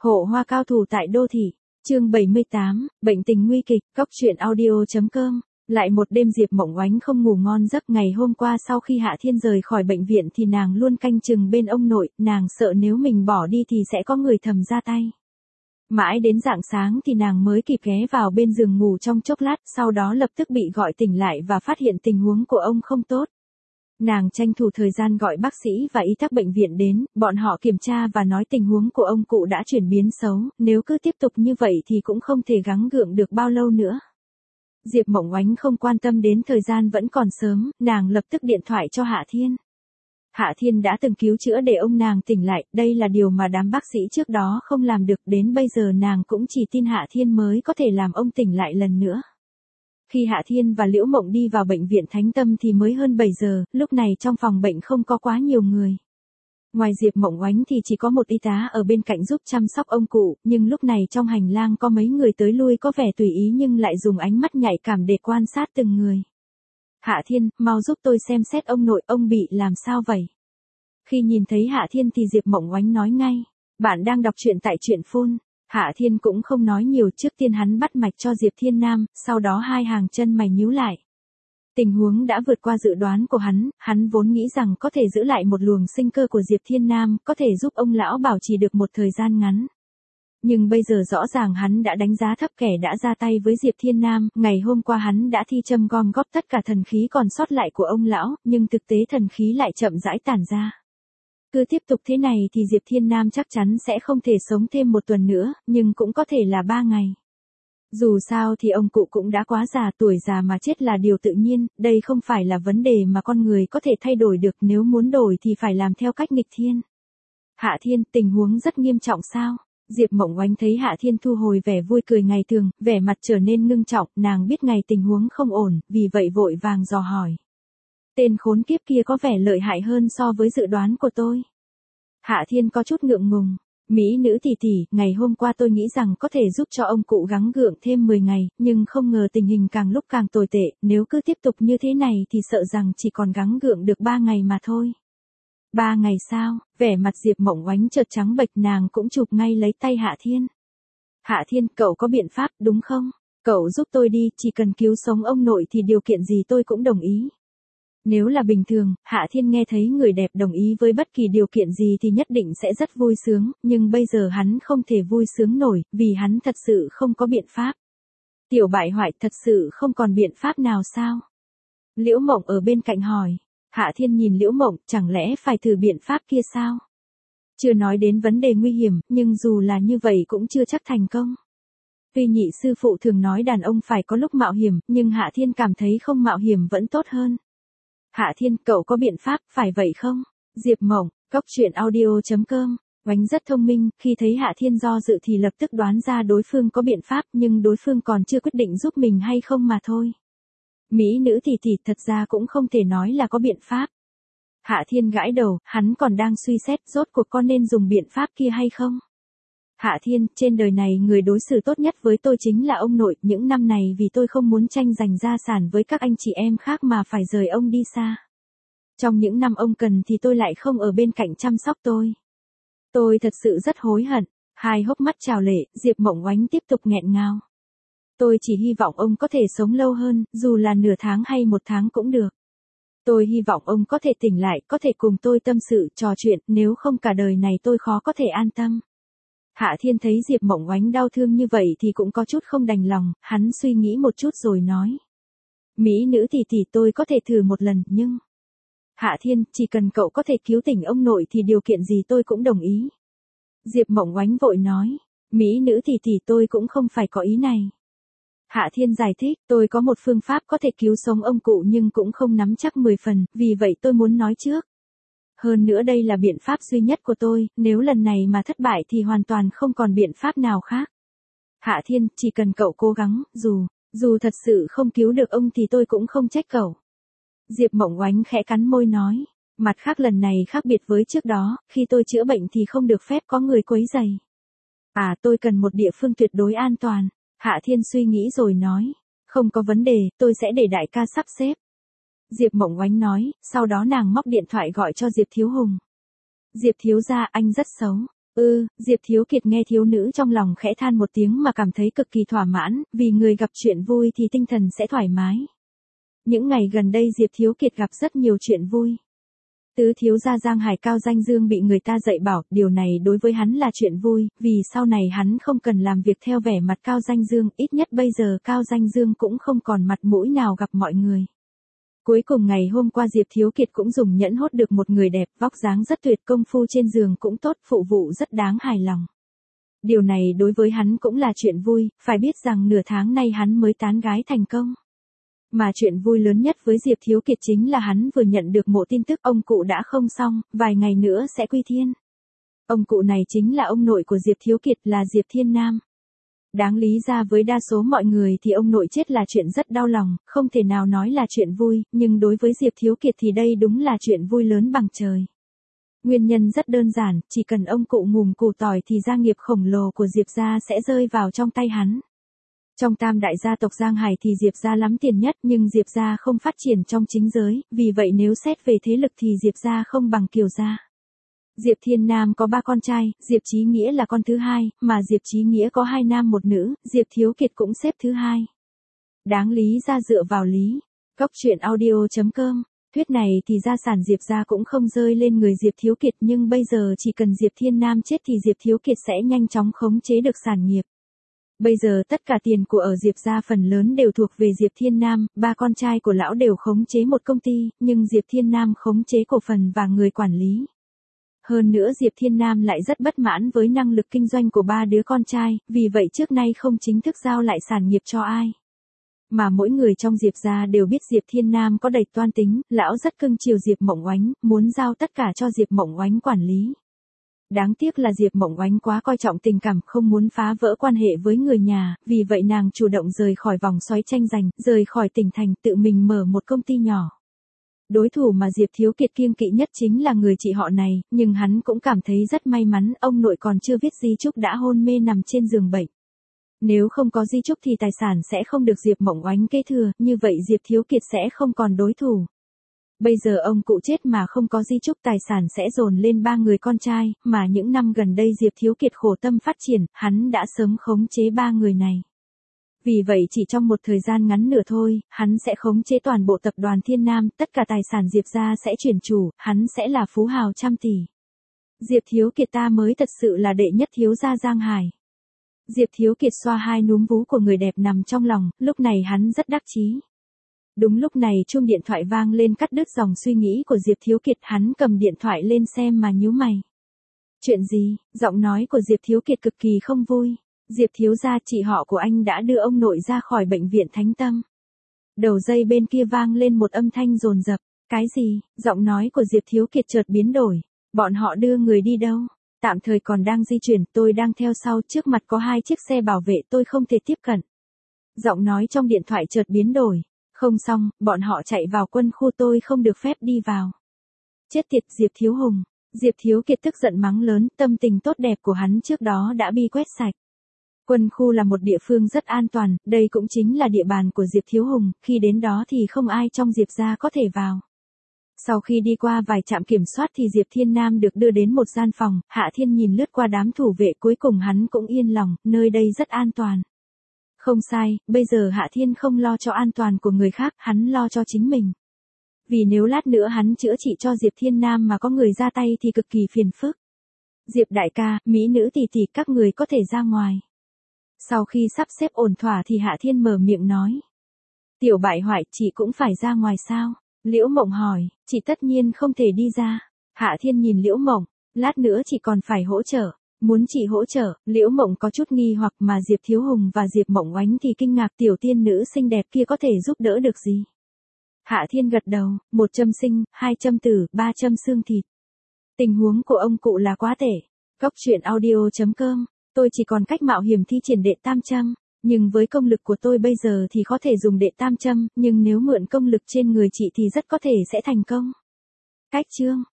Hộ hoa cao thủ tại đô thị. Chương 78, bệnh tình nguy kịch, Cóc truyện audio.com. Lại một đêm Diệp Mộng Oánh không ngủ ngon giấc. Ngày hôm qua sau khi Hạ Thiên rời khỏi bệnh viện thì nàng luôn canh chừng bên ông nội, nàng sợ nếu mình bỏ đi thì sẽ có người thầm ra tay. Mãi đến rạng sáng thì nàng mới kịp ghé vào bên giường ngủ trong chốc lát, sau đó lập tức bị gọi tỉnh lại và phát hiện tình huống của ông không tốt. Nàng tranh thủ thời gian gọi bác sĩ và y tá bệnh viện đến, bọn họ kiểm tra và nói tình huống của ông cụ đã chuyển biến xấu, nếu cứ tiếp tục như vậy thì cũng không thể gắng gượng được bao lâu nữa. Diệp Mộng Oánh không quan tâm đến thời gian vẫn còn sớm, nàng lập tức điện thoại cho Hạ Thiên. Hạ Thiên đã từng cứu chữa để ông nàng tỉnh lại, đây là điều mà đám bác sĩ trước đó không làm được, đến bây giờ nàng cũng chỉ tin Hạ Thiên mới có thể làm ông tỉnh lại lần nữa. Khi Hạ Thiên và Liễu Mộng đi vào bệnh viện Thánh Tâm thì mới hơn 7 giờ, lúc này trong phòng bệnh không có quá nhiều người. Ngoài Diệp Mộng Oánh thì chỉ có một y tá ở bên cạnh giúp chăm sóc ông cụ, nhưng lúc này trong hành lang có mấy người tới lui có vẻ tùy ý nhưng lại dùng ánh mắt nhạy cảm để quan sát từng người. Hạ Thiên, mau giúp tôi xem xét ông nội, ông bị làm sao vậy? Khi nhìn thấy Hạ Thiên thì Diệp Mộng Oánh nói ngay, bạn đang đọc truyện tại truyện phone. Hạ Thiên cũng không nói nhiều, trước tiên hắn bắt mạch cho Diệp Thiên Nam, sau đó hai hàng chân mày nhíu lại. Tình huống đã vượt qua dự đoán của hắn vốn nghĩ rằng có thể giữ lại một luồng sinh cơ của Diệp Thiên Nam, có thể giúp ông lão bảo trì được một thời gian ngắn. Nhưng bây giờ rõ ràng hắn đã đánh giá thấp kẻ đã ra tay với Diệp Thiên Nam, ngày hôm qua hắn đã thi châm gom góp tất cả thần khí còn sót lại của ông lão, nhưng thực tế thần khí lại chậm rãi tản ra. Cứ tiếp tục thế này thì Diệp Thiên Nam chắc chắn sẽ không thể sống thêm một tuần nữa, nhưng cũng có thể là 3 ngày. Dù sao thì ông cụ cũng đã quá già, tuổi già mà chết là điều tự nhiên, đây không phải là vấn đề mà con người có thể thay đổi được, nếu muốn đổi thì phải làm theo cách nghịch thiên. Hạ Thiên, tình huống rất nghiêm trọng sao? Diệp Mộng Oánh thấy Hạ Thiên thu hồi vẻ vui cười ngày thường, vẻ mặt trở nên ngưng trọng, nàng biết ngày tình huống không ổn, vì vậy vội vàng dò hỏi. Tên khốn kiếp kia có vẻ lợi hại hơn so với dự đoán của tôi. Hạ Thiên có chút ngượng ngùng. Mỹ nữ tỷ tỷ, ngày hôm qua tôi nghĩ rằng có thể giúp cho ông cụ gắng gượng thêm 10 ngày, nhưng không ngờ tình hình càng lúc càng tồi tệ, nếu cứ tiếp tục như thế này thì sợ rằng chỉ còn gắng gượng được 3 ngày mà thôi. 3 ngày sao? Vẻ mặt Diệp Mộng Oánh chợt trắng bệch, nàng cũng chụp ngay lấy tay Hạ Thiên. Hạ Thiên, cậu có biện pháp, đúng không? Cậu giúp tôi đi, chỉ cần cứu sống ông nội thì điều kiện gì tôi cũng đồng ý. Nếu là bình thường, Hạ Thiên nghe thấy người đẹp đồng ý với bất kỳ điều kiện gì thì nhất định sẽ rất vui sướng, nhưng bây giờ hắn không thể vui sướng nổi, vì hắn thật sự không có biện pháp. Tiểu bại hoại, thật sự không còn biện pháp nào sao? Liễu Mộng ở bên cạnh hỏi. Hạ Thiên nhìn Liễu Mộng, chẳng lẽ phải thử biện pháp kia sao? Chưa nói đến vấn đề nguy hiểm, nhưng dù là như vậy cũng chưa chắc thành công. Tuy nhị sư phụ thường nói đàn ông phải có lúc mạo hiểm, nhưng Hạ Thiên cảm thấy không mạo hiểm vẫn tốt hơn. Hạ Thiên, cậu có biện pháp, phải vậy không? Diệp Mộng, Cóc truyện audio.com. Oánh rất thông minh, khi thấy Hạ Thiên do dự thì lập tức đoán ra đối phương có biện pháp, nhưng đối phương còn chưa quyết định giúp mình hay không mà thôi. Mỹ nữ tỷ tỷ, thật ra cũng không thể nói là có biện pháp. Hạ Thiên gãi đầu, hắn còn đang suy xét rốt cuộc có nên dùng biện pháp kia hay không. Hạ Thiên, trên đời này người đối xử tốt nhất với tôi chính là ông nội, những năm này vì tôi không muốn tranh giành gia sản với các anh chị em khác mà phải rời ông đi xa. Trong những năm ông cần thì tôi lại không ở bên cạnh chăm sóc tôi. Tôi thật sự rất hối hận. Hai hốc mắt trào lệ, Diệp Mộng Oánh tiếp tục nghẹn ngào. Tôi chỉ hy vọng ông có thể sống lâu hơn, dù là nửa tháng hay 1 tháng cũng được. Tôi hy vọng ông có thể tỉnh lại, có thể cùng tôi tâm sự, trò chuyện, nếu không cả đời này tôi khó có thể an tâm. Hạ Thiên thấy Diệp Mộng Oánh đau thương như vậy thì cũng có chút không đành lòng, hắn suy nghĩ một chút rồi nói. Mỹ nữ tỷ tỷ, tôi có thể thử một lần, nhưng... Hạ Thiên, chỉ cần cậu có thể cứu tỉnh ông nội thì điều kiện gì tôi cũng đồng ý. Diệp Mộng Oánh vội nói. Mỹ nữ tỷ tỷ, tôi cũng không phải có ý này. Hạ Thiên giải thích, tôi có một phương pháp có thể cứu sống ông cụ nhưng cũng không nắm chắc 10 phần, vì vậy tôi muốn nói trước. Hơn nữa đây là biện pháp duy nhất của tôi, nếu lần này mà thất bại thì hoàn toàn không còn biện pháp nào khác. Hạ Thiên, chỉ cần cậu cố gắng, dù thật sự không cứu được ông thì tôi cũng không trách cậu. Diệp Mộng Oánh khẽ cắn môi nói, mặt khác lần này khác biệt với trước đó, khi tôi chữa bệnh thì không được phép có người quấy rầy. Tôi cần một địa phương tuyệt đối an toàn. Hạ Thiên suy nghĩ rồi nói, không có vấn đề, tôi sẽ để đại ca sắp xếp. Diệp Mộng Oánh nói, sau đó nàng móc điện thoại gọi cho Diệp Thiếu Hùng. Diệp thiếu gia, anh rất xấu. Diệp Thiếu Kiệt nghe thiếu nữ trong lòng khẽ than một tiếng mà cảm thấy cực kỳ thỏa mãn, vì người gặp chuyện vui thì tinh thần sẽ thoải mái. Những ngày gần đây Diệp Thiếu Kiệt gặp rất nhiều chuyện vui. Tứ thiếu gia Giang Hải Cao Danh Dương bị người ta dạy bảo, điều này đối với hắn là chuyện vui, vì sau này hắn không cần làm việc theo vẻ mặt Cao Danh Dương, ít nhất bây giờ Cao Danh Dương cũng không còn mặt mũi nào gặp mọi người. Cuối cùng ngày hôm qua Diệp Thiếu Kiệt cũng dùng nhẫn hốt được một người đẹp, vóc dáng rất tuyệt, công phu trên giường cũng tốt, phụ vụ rất đáng hài lòng. Điều này đối với hắn cũng là chuyện vui, phải biết rằng nửa tháng nay hắn mới tán gái thành công. Mà chuyện vui lớn nhất với Diệp Thiếu Kiệt chính là hắn vừa nhận được một tin tức ông cụ đã không xong, vài ngày nữa sẽ quy thiên. Ông cụ này chính là ông nội của Diệp Thiếu Kiệt, là Diệp Thiên Nam. Đáng lý ra với đa số mọi người thì ông nội chết là chuyện rất đau lòng, không thể nào nói là chuyện vui, nhưng đối với Diệp Thiếu Kiệt thì đây đúng là chuyện vui lớn bằng trời. Nguyên nhân rất đơn giản, chỉ cần ông cụ ngùm củ tỏi thì gia nghiệp khổng lồ của Diệp gia sẽ rơi vào trong tay hắn. Trong tam đại gia tộc Giang Hải thì Diệp gia lắm tiền nhất, nhưng Diệp gia không phát triển trong chính giới, vì vậy nếu xét về thế lực thì Diệp gia không bằng Kiều gia. Diệp Thiên Nam có 3 con trai, Diệp Chí Nghĩa là con thứ hai, mà Diệp Chí Nghĩa có 2 nam 1 nữ, Diệp Thiếu Kiệt cũng xếp thứ 2. Đáng lý ra dựa vào lý. Cóc truyện audio.com. Thuyết này thì gia sản Diệp gia cũng không rơi lên người Diệp Thiếu Kiệt, nhưng bây giờ chỉ cần Diệp Thiên Nam chết thì Diệp Thiếu Kiệt sẽ nhanh chóng khống chế được sản nghiệp. Bây giờ tất cả tiền của ở Diệp gia phần lớn đều thuộc về Diệp Thiên Nam, 3 con trai của lão đều khống chế một công ty, nhưng Diệp Thiên Nam khống chế cổ phần và người quản lý. Hơn nữa Diệp Thiên Nam lại rất bất mãn với năng lực kinh doanh của 3 đứa con trai, vì vậy trước nay không chính thức giao lại sản nghiệp cho ai. Mà mỗi người trong Diệp gia đều biết Diệp Thiên Nam có đầy toan tính, lão rất cưng chiều Diệp Mộng Oánh, muốn giao tất cả cho Diệp Mộng Oánh quản lý. Đáng tiếc là Diệp Mộng Oánh quá coi trọng tình cảm, không muốn phá vỡ quan hệ với người nhà, vì vậy nàng chủ động rời khỏi vòng xoáy tranh giành, rời khỏi tỉnh thành, tự mình mở một công ty nhỏ. Đối thủ mà Diệp Thiếu Kiệt kiêng kỵ nhất chính là người chị họ này, nhưng hắn cũng cảm thấy rất may mắn, ông nội còn chưa viết di chúc đã hôn mê nằm trên giường bệnh. Nếu không có di chúc thì tài sản sẽ không được Diệp Mộng Oánh kế thừa, như vậy Diệp Thiếu Kiệt sẽ không còn đối thủ. Bây giờ ông cụ chết mà không có di chúc, tài sản sẽ dồn lên 3 người con trai, mà những năm gần đây Diệp Thiếu Kiệt khổ tâm phát triển, hắn đã sớm khống chế 3 người này. Vì vậy chỉ trong một thời gian ngắn nữa thôi, hắn sẽ khống chế toàn bộ tập đoàn Thiên Nam, tất cả tài sản Diệp gia sẽ chuyển chủ, hắn sẽ là phú hào trăm tỷ. Diệp Thiếu Kiệt ta mới thật sự là đệ nhất thiếu gia Giang Hải. Diệp Thiếu Kiệt xoa 2 núm vú của người đẹp nằm trong lòng, lúc này hắn rất đắc chí. Đúng lúc này chuông điện thoại vang lên cắt đứt dòng suy nghĩ của Diệp Thiếu Kiệt, hắn cầm điện thoại lên xem mà nhíu mày. Chuyện gì? Giọng nói của Diệp Thiếu Kiệt cực kỳ không vui. Diệp thiếu gia, chị họ của anh đã đưa ông nội ra khỏi bệnh viện Thánh Tâm. Đầu dây bên kia vang lên một âm thanh dồn dập. Cái gì? Giọng nói của Diệp Thiếu Kiệt chợt biến đổi. Bọn họ đưa người đi đâu? Tạm thời còn đang di chuyển, tôi đang theo sau, trước mặt có 2 chiếc xe bảo vệ, tôi không thể tiếp cận. Giọng nói trong điện thoại chợt biến đổi. Không xong, bọn họ chạy vào quân khu, tôi không được phép đi vào. Chết tiệt Diệp Thiếu Hùng. Diệp Thiếu Kiệt tức giận mắng lớn, tâm tình tốt đẹp của hắn trước đó đã bị quét sạch. Quân khu là một địa phương rất an toàn, đây cũng chính là địa bàn của Diệp Thiếu Hùng, khi đến đó thì không ai trong Diệp gia có thể vào. Sau khi đi qua vài trạm kiểm soát thì Diệp Thiên Nam được đưa đến một gian phòng, Hạ Thiên nhìn lướt qua đám thủ vệ, cuối cùng hắn cũng yên lòng, nơi đây rất an toàn. Không sai, bây giờ Hạ Thiên không lo cho an toàn của người khác, hắn lo cho chính mình. Vì nếu lát nữa hắn chữa trị cho Diệp Thiên Nam mà có người ra tay thì cực kỳ phiền phức. Diệp đại ca, mỹ nữ tỷ tỷ, các người có thể ra ngoài. Sau khi sắp xếp ổn thỏa thì Hạ Thiên mở miệng nói. Tiểu bại hoại, chị cũng phải ra ngoài sao? Liễu Mộng hỏi, chị tất nhiên không thể đi ra. Hạ Thiên nhìn Liễu Mộng, lát nữa chị còn phải hỗ trợ. Muốn chị hỗ trợ? Liễu Mộng có chút nghi hoặc, mà Diệp Thiếu Hùng và Diệp Mộng Oánh thì kinh ngạc, tiểu tiên nữ xinh đẹp kia có thể giúp đỡ được gì? Hạ Thiên gật đầu, 1 châm sinh, 2 châm tử, 3 châm xương thịt. Tình huống của ông cụ là quá tệ. Cóc truyện audio.com. Tôi chỉ còn cách mạo hiểm thi triển đệ tam châm, nhưng với công lực của tôi bây giờ thì có thể dùng đệ tam châm, nhưng nếu mượn công lực trên người chị thì rất có thể sẽ thành công. Cách chương